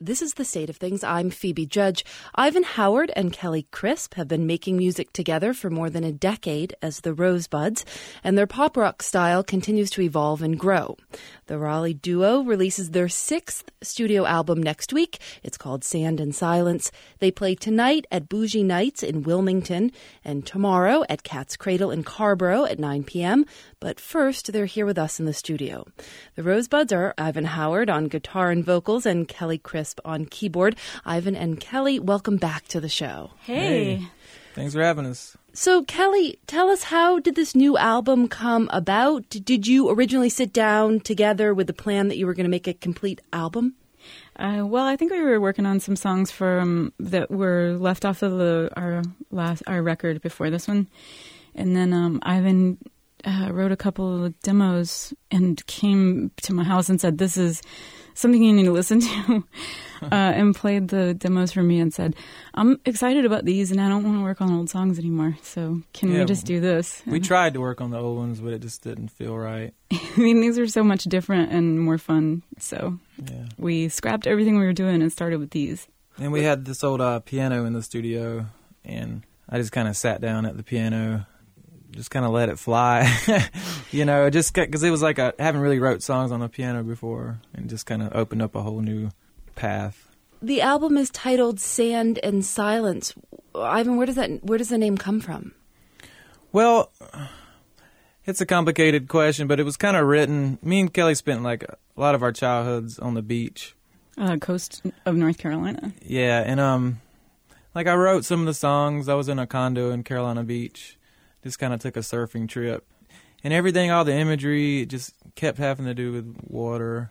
This is The State of Things. I'm Phoebe Judge. Ivan Howard and Kelly Crisp have been making music together for more than a decade as the Rosebuds, and their pop rock style continues to evolve and grow. The Raleigh duo releases their 6th studio album next week. It's called Sand and Silence. They play tonight at Bougie Nights in Wilmington and tomorrow at Cat's Cradle in Carrboro at 9 p.m. But first, they're here with us in the studio. The Rosebuds are Ivan Howard on guitar and vocals and Kelly Crisp on keyboard. Ivan and Kelly, welcome back to the show. Hey. Thanks for having us. So, Kelly, tell us, how did this new album come about? Did you originally sit down together with the plan that you were going to make a complete album? Well, I think we were working on some songs that were left off of our record before this one. And then Ivan wrote a couple of demos and came to my house and said, "This is something you need to listen to," and played the demos for me and said, "I'm excited about these and I don't want to work on old songs anymore, so can we just do this?" We tried to work on the old ones, but it just didn't feel right. I mean, these are so much different and more fun, so we scrapped everything we were doing and started with these. And we had this old piano in the studio, and I just kind of sat down at the piano, just kind of let it fly, just because it was like I haven't really wrote songs on the piano before, and just kind of opened up a whole new path. The album is titled Sand and Silence. Ivan, where does the name come from? Well, it's a complicated question, but it was kind of written. Me and Kelly spent like a lot of our childhoods on the beach, coast of North Carolina. Yeah, and I wrote some of the songs. I was in a condo in Carolina Beach. Just kind of took a surfing trip. And everything, all the imagery, just kept having to do with water,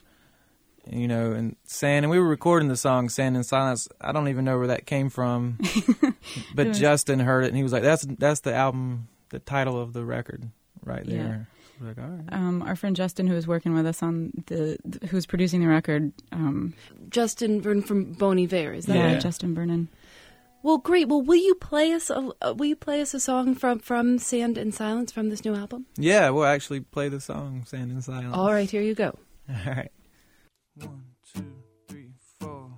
and sand. And we were recording the song Sand and Silence. I don't even know where that came from. But Justin heard it, and he was like, that's the album, the title of the record right there. Yeah. We're like, all right. Our friend Justin, who was working with us on who was producing the record. Justin Vernon from Bon Iver, is that right? Justin Vernon. Well, great. Well, will you play us a song from Sand and Silence from this new album? Yeah, we'll actually play the song Sand and Silence. All right, here you go. All right. 1, 2, 3, 4.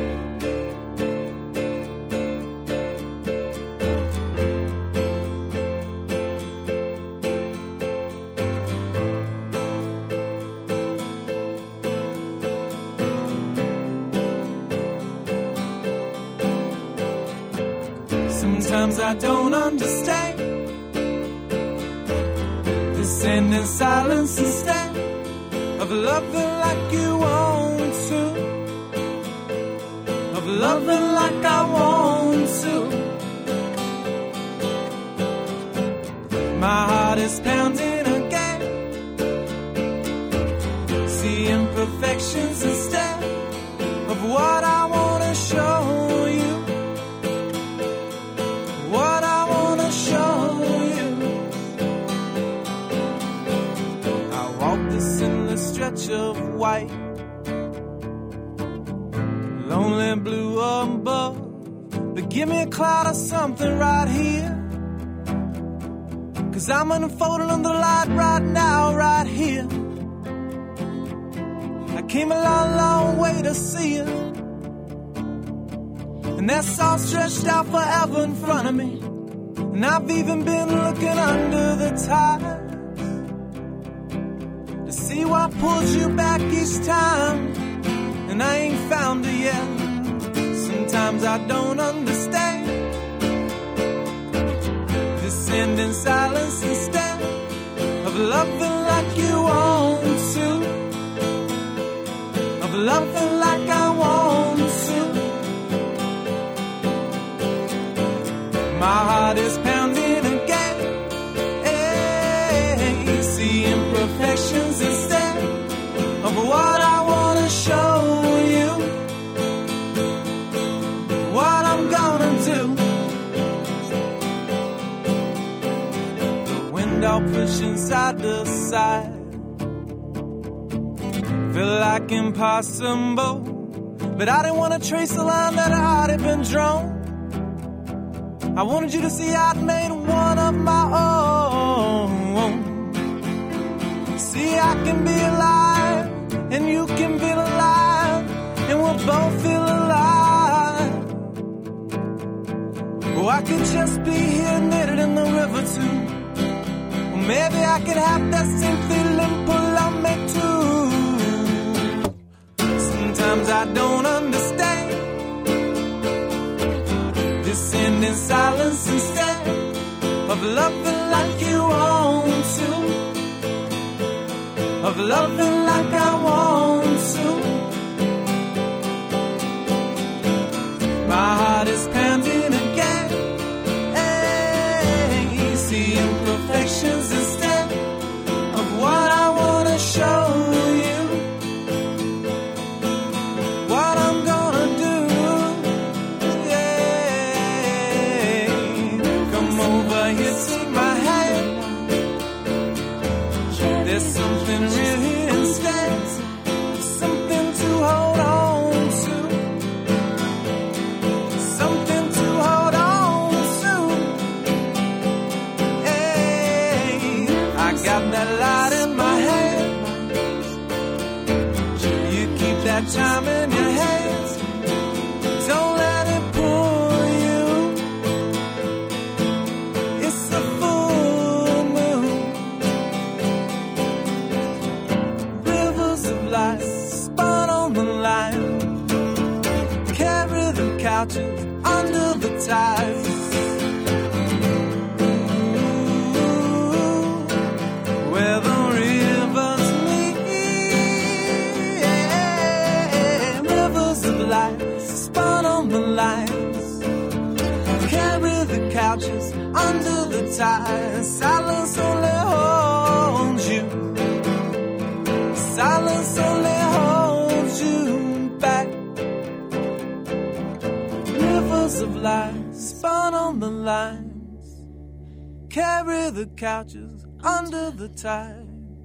Sometimes I don't understand this sand and silence instead of loving like you want to, of loving like I want to. My heart is pounding again, see imperfections instead of what I want to show you. What I want to show you. I walk this endless stretch of white, lonely blue above, but give me a cloud or something right here, 'cause I'm unfolding under the light right now, right here. I came a long, long way to see it, and that's all stretched out forever in front of me. And I've even been looking under the tide to see what pulls you back each time, and I ain't found it yet. Sometimes I don't understand this sand and silence instead of loving like you want to, of loving like I want to. My heart is pounding again, hey, see imperfections instead of what I want to show you, what I'm gonna do. The wind all pushing side to side, feel like impossible, but I didn't want to trace the line that had already been drawn. I wanted you to see I'd made one of my own. See, I can be alive, and you can feel alive, and we'll both feel alive. Oh, I could just be here knitted in the river too. Or maybe I could have that same feeling pull on me too. Sometimes I don't understand this ending silence instead of loving like you want to, of loving like I want to. My heart is pounding again, hey, see imperfections instead of what I want to show you, what I'm gonna do, yeah. Come over here, take my hand, there's something real here instead, something to hold on to. Got that light in my hand. You keep that time in your hands. Don't let it pull you. It's a full moon. Rivers of light spun on the line. Carry the couches under the ties. Where the rivers meet, yeah. Rivers of light spun on the lines. Carry the couches under the ties. Silence only holds you. Silence only holds you back. Rivers of light spun on the lines. Carry the couches under the ties.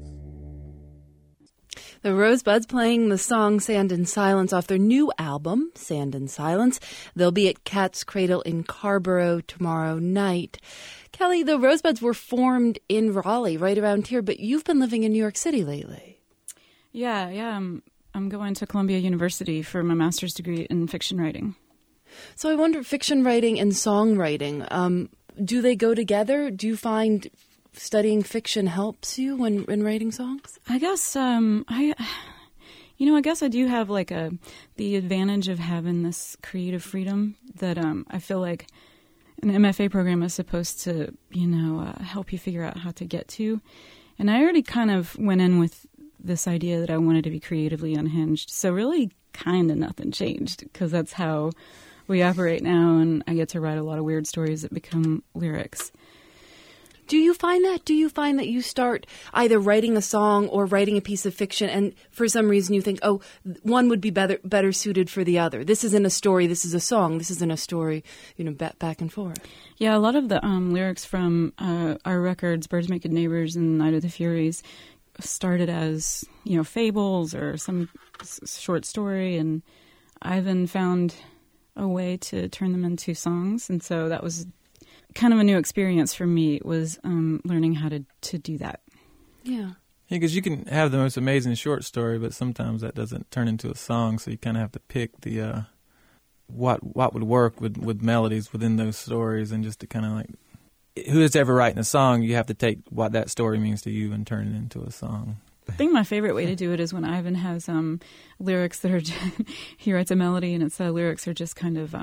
The Rosebuds playing the song Sand and Silence off their new album, Sand and Silence. They'll be at Cat's Cradle in Carrboro tomorrow night. Kelly, the Rosebuds were formed in Raleigh, right around here, but you've been living in New York City lately. Yeah. I'm going to Columbia University for my master's degree in fiction writing. So I wonder, fiction writing and songwriting, do they go together? Do you find studying fiction helps you when writing songs? I guess I guess I do have like the advantage of having this creative freedom that I feel like an MFA program is supposed to help you figure out how to get to. And I already kind of went in with this idea that I wanted to be creatively unhinged. So really kind of nothing changed because that's how we operate now, and I get to write a lot of weird stories that become lyrics. Do you find that? Do you find that you start either writing a song or writing a piece of fiction, and for some reason you think, oh, one would be better suited for the other? This isn't a story. This is a song. This isn't a story. Back and forth. Yeah, a lot of the lyrics from our records, Birds Make Good Neighbors and Night of the Furies, started as fables or some short story, and Ivan found a way to turn them into songs, and so that was kind of a new experience for me, was learning how to do that. Yeah. Because you can have the most amazing short story, but sometimes that doesn't turn into a song, so you kind of have to pick the what would work with melodies within those stories, and just to kind of like, who is ever writing a song, you have to take what that story means to you and turn it into a song. I think my favorite way to do it is when Ivan has lyrics that are he writes a melody and its lyrics are just kind of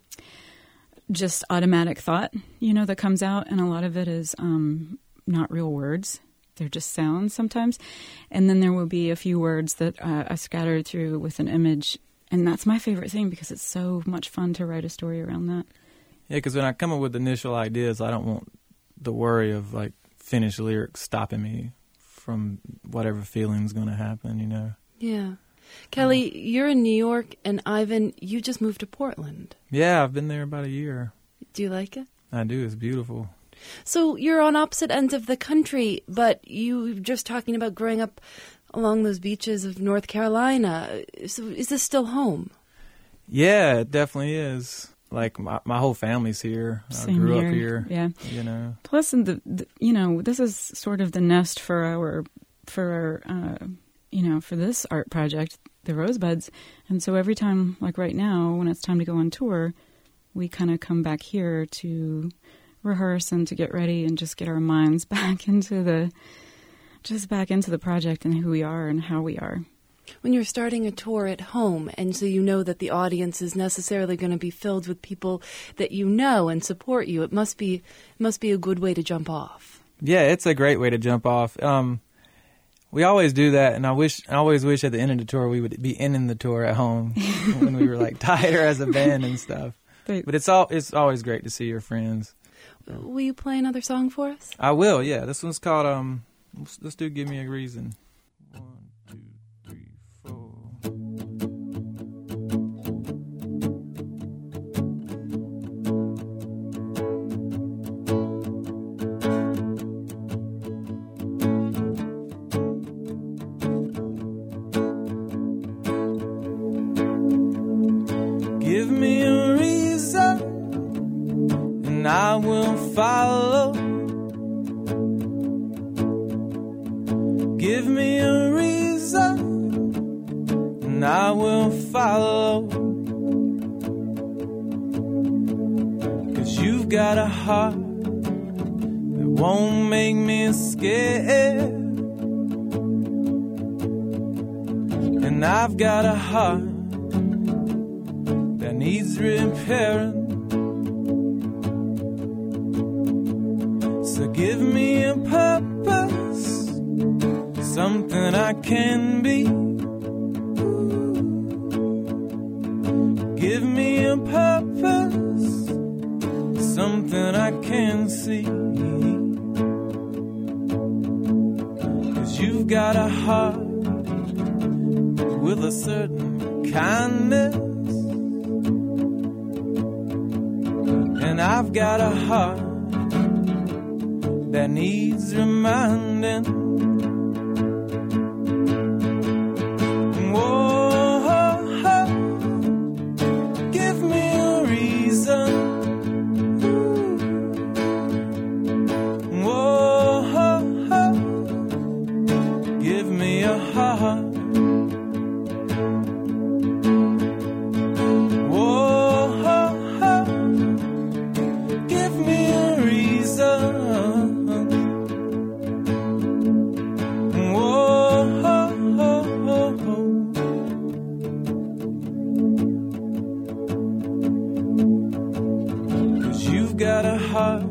just automatic thought, that comes out, and a lot of it is not real words. They're just sounds sometimes. And then there will be a few words that I scattered through with an image, and that's my favorite thing because it's so much fun to write a story around that. Yeah, because when I come up with initial ideas, I don't want the worry of like finished lyrics stopping me from whatever feeling's going to happen, Yeah. Kelly, you're in New York, and Ivan, you just moved to Portland. Yeah, I've been there about a year. Do you like it? I do. It's beautiful. So you're on opposite ends of the country, but you were just talking about growing up along those beaches of North Carolina. So is this still home? Yeah, it definitely is. Like my whole family's here. Same I grew here. up here. Yeah. Plus, this is sort of the nest for this art project, the Rosebuds. And so every time, like right now, when it's time to go on tour, we kind of come back here to rehearse and to get ready and just get our minds back into the project and who we are and how we are. When you're starting a tour at home, and so you know that the audience is necessarily going to be filled with people that you know and support you, it must be a good way to jump off. Yeah, it's a great way to jump off. We always do that, and I always wish at the end of the tour we would be ending the tour at home when we were like tighter as a band and stuff. But it's always great to see your friends. Will you play another song for us? I will. Yeah, this one's called let's do "Give Me a Reason." 1, 2, 3, 4. Give me a reason, and I will follow. Give me a reason, and I will follow. 'Cause you've got a heart that won't make me scared, and I've got a heart that needs repairing. So give me a purpose, something I can be. Give me a purpose, something I can see. 'Cause you've got a heart with a certain kindness, and I've got a heart that needs reminding. Whoa, give me a reason. Whoa, give me a heart. Got a heart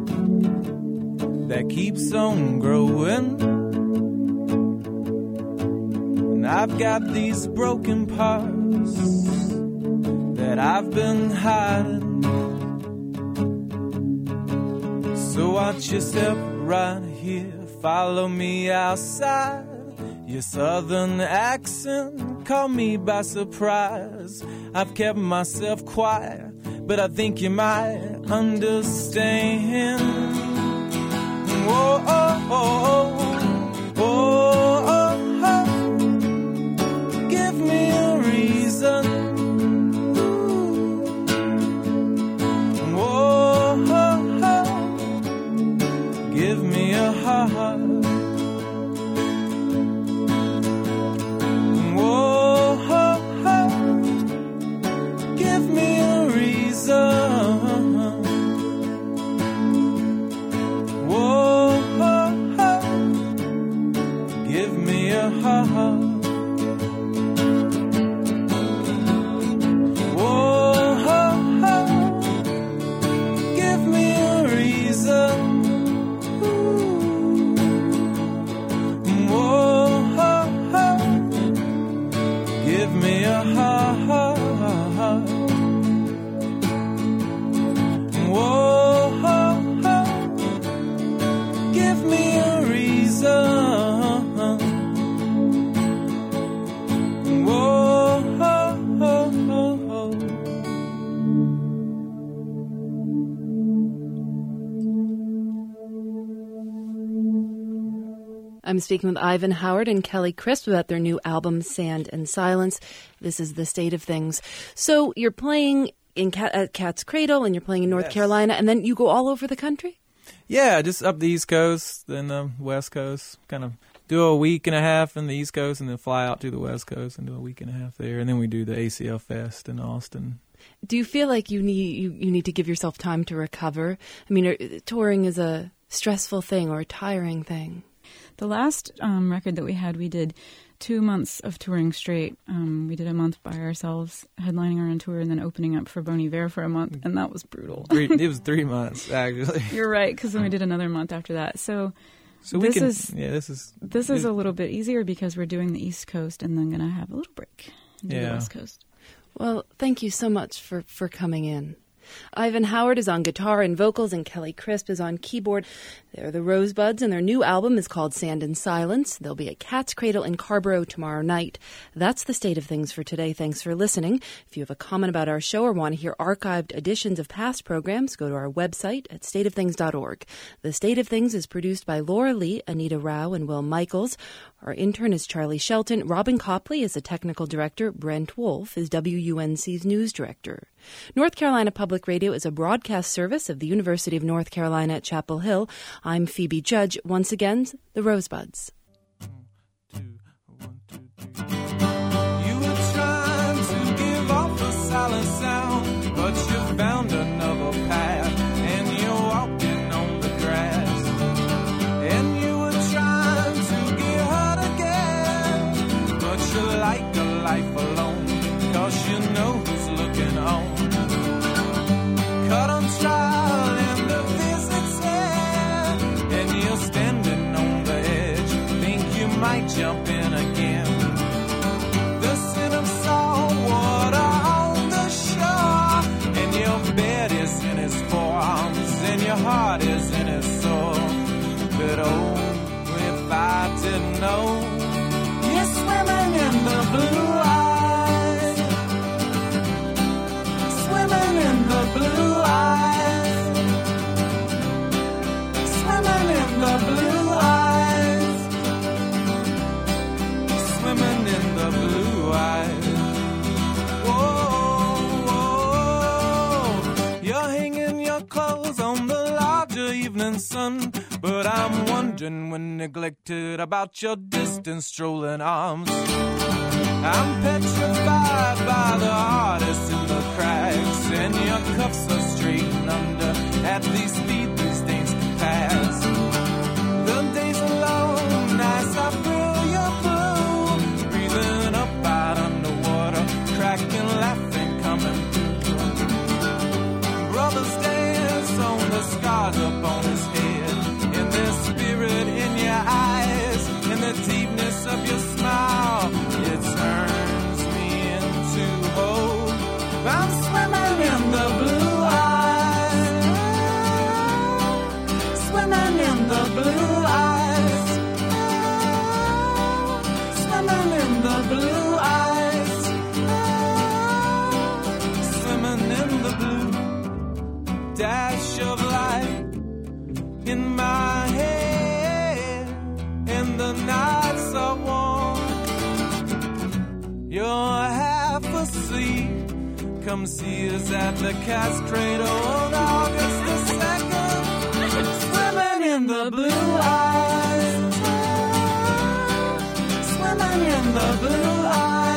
that keeps on growing, and I've got these broken parts that I've been hiding. So watch your step right here, follow me outside. Your southern accent caught me by surprise. I've kept myself quiet, but I think you might understand. Whoa, oh, oh, oh, oh, oh. Give me a reason. Whoa, oh, oh. Give me a heart. I'm speaking with Ivan Howard and Kelly Crisp about their new album, Sand and Silence. This is the state of things. So you're playing at Cat's Cradle, and you're playing in North Carolina, and then you go all over the country? Yeah, just up the East Coast, then the West Coast, kind of do a week and a half in the East Coast and then fly out to the West Coast and do a week and a half there. And then we do the ACL Fest in Austin. Do you feel like you need to give yourself time to recover? I mean, touring is a stressful thing or a tiring thing. The last record that we had, we did 2 months of touring straight. We did a month by ourselves, headlining our own tour, and then opening up for Bon Iver for a month, and that was brutal. It was 3 months, actually. You're right, because then we did another month after that. So this is a little bit easier because we're doing the East Coast and then going to have a little break and do the West Coast. Well, thank you so much for coming in. Ivan Howard is on guitar and vocals, and Kelly Crisp is on keyboard. They're the Rosebuds, and their new album is called Sand and Silence. They'll be at Cat's Cradle in Carborough tomorrow night. That's the state of things for today. Thanks for listening. If you have a comment about our show or want to hear archived editions of past programs, go to our website at stateofthings.org. The State of Things is produced by Laura Lee, Anita Rao, and Will Michaels. Our intern is Charlie Shelton. Robin Copley is the technical director. Brent Wolf is WUNC's news director. North Carolina Public Radio is a broadcast service of the University of North Carolina at Chapel Hill. I'm Phoebe Judge. Once again, the Rosebuds. 1, 2, 1, 2, 3. You were trying to give off a silent sound, but you found another path, and you're walking on the grass. And you were trying to get hurt again, but you like a life alone, 'cause you know who's looking on. Caught on trial and the visit's end, and you're standing on the edge, think you might jump in again. The scent of salt water on the shore, and your bed is in his forearms, and your heart is in his soul. But oh, if I didn't know, you're swimming in the blue eyes, swimming in the blue eyes, swimming in the blue eyes, swimming in the blue eyes. Whoa, whoa, you're hanging your clothes on the larger evening sun, but I'm wondering when neglected about your distant strolling arms. I'm petrified by the artist in the cracks, and your cuffs are straightened under. At least speed these things can pass. The days are long, nights are brilliant blue, breathing up out underwater, cracking, laughing, coming through. Brothers dance on the scars up on his head, in the spirit in your eyes, in the deepness of your smile. It turns me into hope. I'm swimming in the blue eyes, swimming in the blue eyes, swimming in the blue eyes, swimming in the blue. Dash of light in my head, and the nights are warm. You're half asleep. Come see us at the Cat's Cradle on August the 2nd. Swimming in the blue eyes, swimming in the blue eyes.